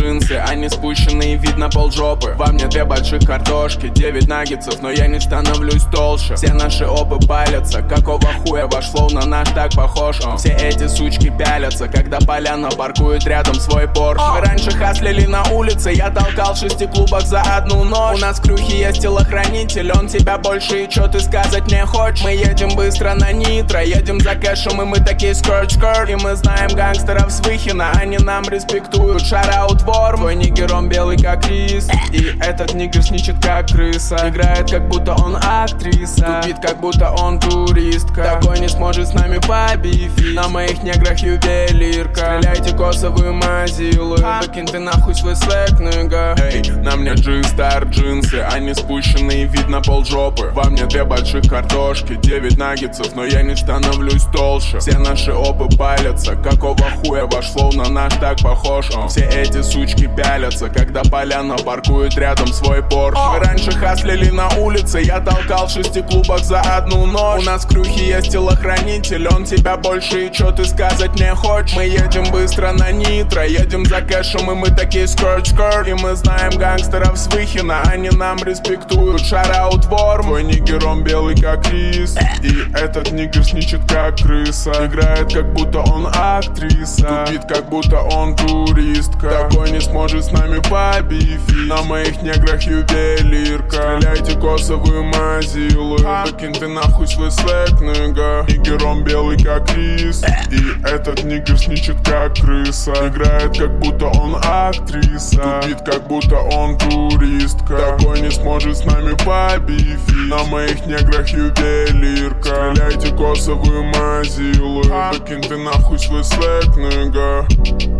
джинсы, они спущенные, видно полжопы. Во мне 2 больших картошки, 9 наггетсов, но я не становлюсь толще. Все наши опы палятся, какого хуя ваш флоу на наш так похож? Все эти сучки пялятся, когда Поляна паркует рядом свой Порш. Вы раньше хаслили на улице, я толкал в 6 клубах за одну ночь. У нас в крюхе есть телохранитель, он тебя больше и чё ты сказать не хочешь? Мы едем быстро на нитро, едем за кэшем и мы такие скорт-скорт. И мы знаем гангстеров с Выхина, они нам респектуют. Шараут вор, твой нигер он белый как рис. И этот нигер сничет как крыса, играет как будто он актриса, тупит как будто он туристка. Такой не сможет с нами побифить, на моих неграх ювелирка. Стреляйте косовые мазилы, выкинь ты нахуй свой слэк, нига. Эй, на мне G-Star джинсы, они спущенные, видно полжопы. Во мне 2 больших картошки, 9 наггетсов, но я не становлюсь толще. Все наши опы палятся, какого хуя ваш флоу на наш так похож? Все эти сучки пялятся, когда Поляна паркует рядом свой Порш. Вы раньше хаслили на улице, я толкал в 6 клубах за одну ночь. У нас в крюхе есть телохранитель, он тебя больше и чё ты сказать не хочешь? Мы едем быстро на нитро, едем за кэшем и мы такие скорт-скорт. И мы знаем гангстеров с Выхина, они нам респектуют. Шараут вор, твой нигер он белый как рис. И этот нигер сничет как крыса, играет как будто он актриса, тупит как будто он туристка. Такой не сможет с нами побифить, на моих неграх ювелирка. Стреляйте косовые мазилы, выкинь ты нахуй свой слэк, нига. Нигер он белый как рис. И этот нигер сничет как крыса, играет как будто он актриса, тупит как будто он туристка. Такой не сможет с нами побифить, на моих неграх ювелирка. Стреляйте косовые мазилы, выкинь ты нахуй свой слэк, нига.